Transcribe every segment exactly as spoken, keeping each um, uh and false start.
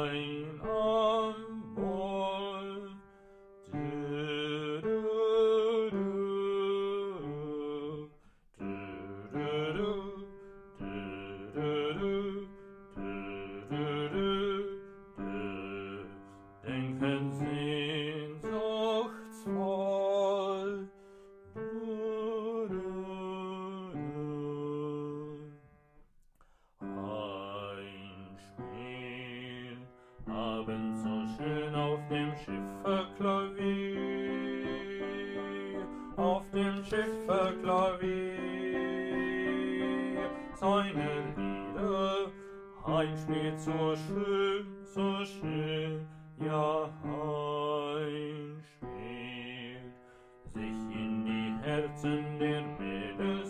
ein am Bord. Du, du, du, du, du, du, du, du, du, du, du, du. Denken sehnsuchtsvoll. Du, du, du. Ein Spiel, abends so schön auf dem Schifferklavier, auf dem Schifferklavier, seine Lieder, ein Spiel so schön, so schön, ja, ein Spiel, sich in die Herzen der Mädels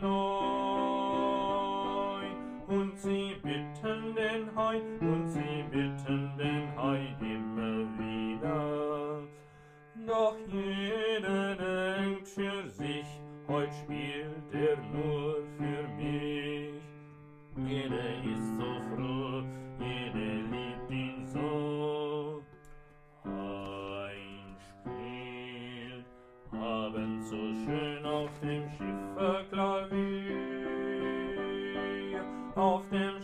hinein, und sie bitten den Hein, und sie bitten den Hein immer wieder. Doch jeder denkt für sich, heut spielt er nur für mich. Jeder ist so froh, jeder liebt ihn so. Ein Spiel, abends so schön auf dem Schifferklavier, auf dem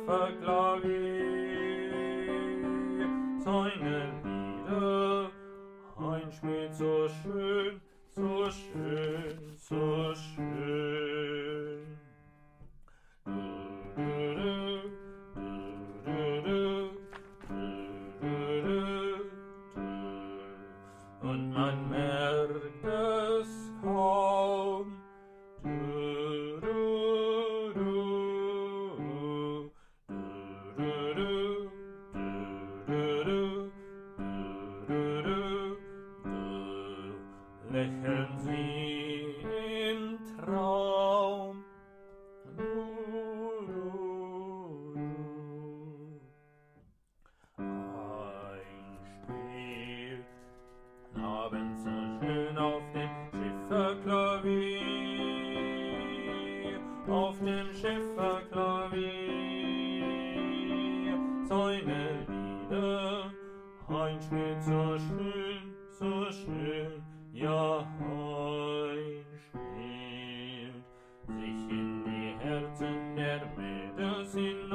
Schifferklavier, seine Lieder, ein Spiel so schön, so schön, so schön. Du, du, du, du, du, du, du, du. Und man merkt es kaum. Du, du, du, du, du, du, du, du, du, du, du. Lächeln sie im Traum. Du, du, du. Ein Spiel, abends so schön auf dem Schifferklavier, auf dem Schifferklavier, seine Lieder, ein Spiel so schön, so schön, ja, ein Spiel, sich in die Herzen der Mädels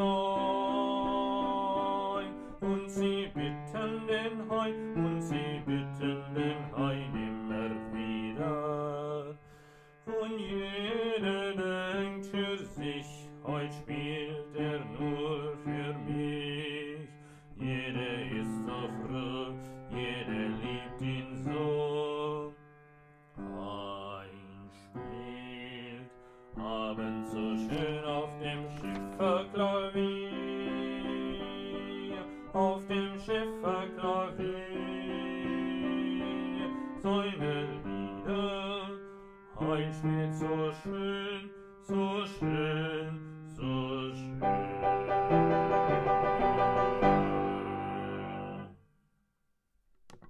hinein, und sie bitten den Hein, und sie bitten den Hein immer wieder. Und jeder denkt für sich, heut spielt er nur für mich. Jeder ist so froh, jeder liebt ihn so. Ein spielt abends so schön auf dem Schifferklavier, auf dem Schifferklavier, seine Lieder, ein spielt so schön, so schön.